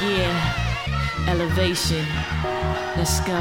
Yeah, elevation. Let's go.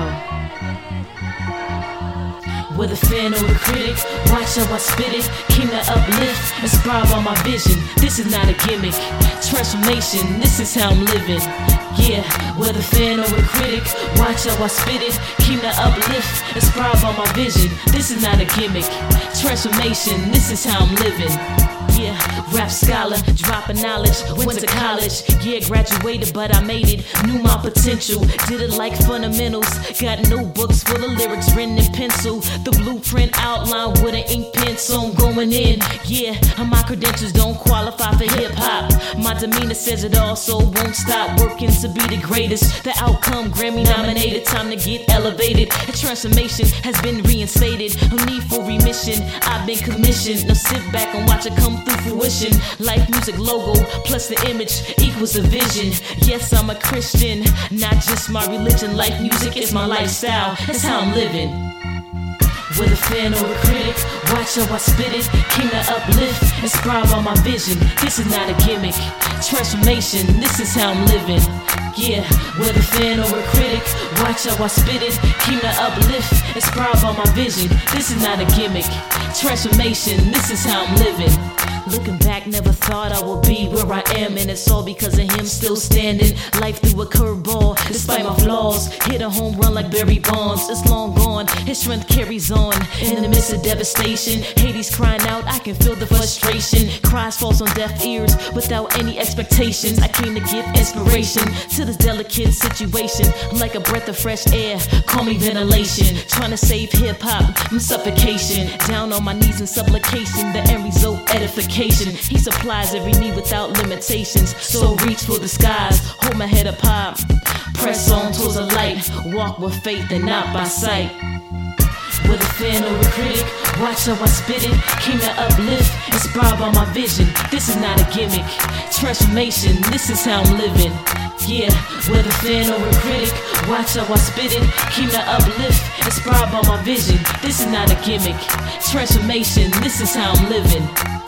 Whether fan or a critic, watch how I spit it. Came to uplift, inspired by my vision. This is not a gimmick, transformation. This is how I'm living. Yeah, whether fan or a critic, watch how I spit it. Came to uplift, inspired by my vision. This is not a gimmick, transformation. This is how I'm living. Yeah, rap scholar, dropping knowledge, went to college. Yeah, graduated, but I made it, knew my potential. Did it like fundamentals, got notebooks full of lyrics written in pencil. The blueprint outline with an ink pen, so I'm going in. Yeah, my credentials don't qualify for hip hop. My demeanor says it all, so won't stop working to be the greatest. The outcome, Grammy nominated, time to get elevated. The transformation has been reinstated, no need for remission. I've been commissioned, now sit back and watch it come through fruition. Life music logo plus the image equals a vision. Yes, I'm a Christian, not just my religion. Life music is my lifestyle, that's how I'm living. Whether fan or a critic, watch how I spit it. Came to uplift, inspired by my vision. This is not a gimmick, transformation. This is how I'm living. Yeah, whether fan or a critic, watch how I spit it. Came to uplift, inspired by my vision. This is not a gimmick, transformation. This is how I'm living. Looking back, never thought I would be where I am, and it's all because of him still standing. Life threw a curveball, despite my flaws. Hit a home run like Barry Bonds. It's long gone, his strength carries on. In the midst of devastation, Hades crying out, I can feel the frustration. Cries falls on deaf ears without any expectations. I came to give inspiration to this delicate situation. I'm like a breath of fresh air, call me ventilation. Trying to save hip-hop from suffocation. Down on my knees in supplication, the end result edification. He supplies every need without limitations. So reach for the skies, hold my head up high. Press on towards the light, walk with faith and not by sight. Whether fan or a critic, watch how I spit it. Came to uplift, inspired by my vision. This is not a gimmick, transformation. This is how I'm living. Yeah, whether fan or a critic, watch how I spit it. Came to uplift, inspired by my vision. This is not a gimmick, transformation. This is how I'm living.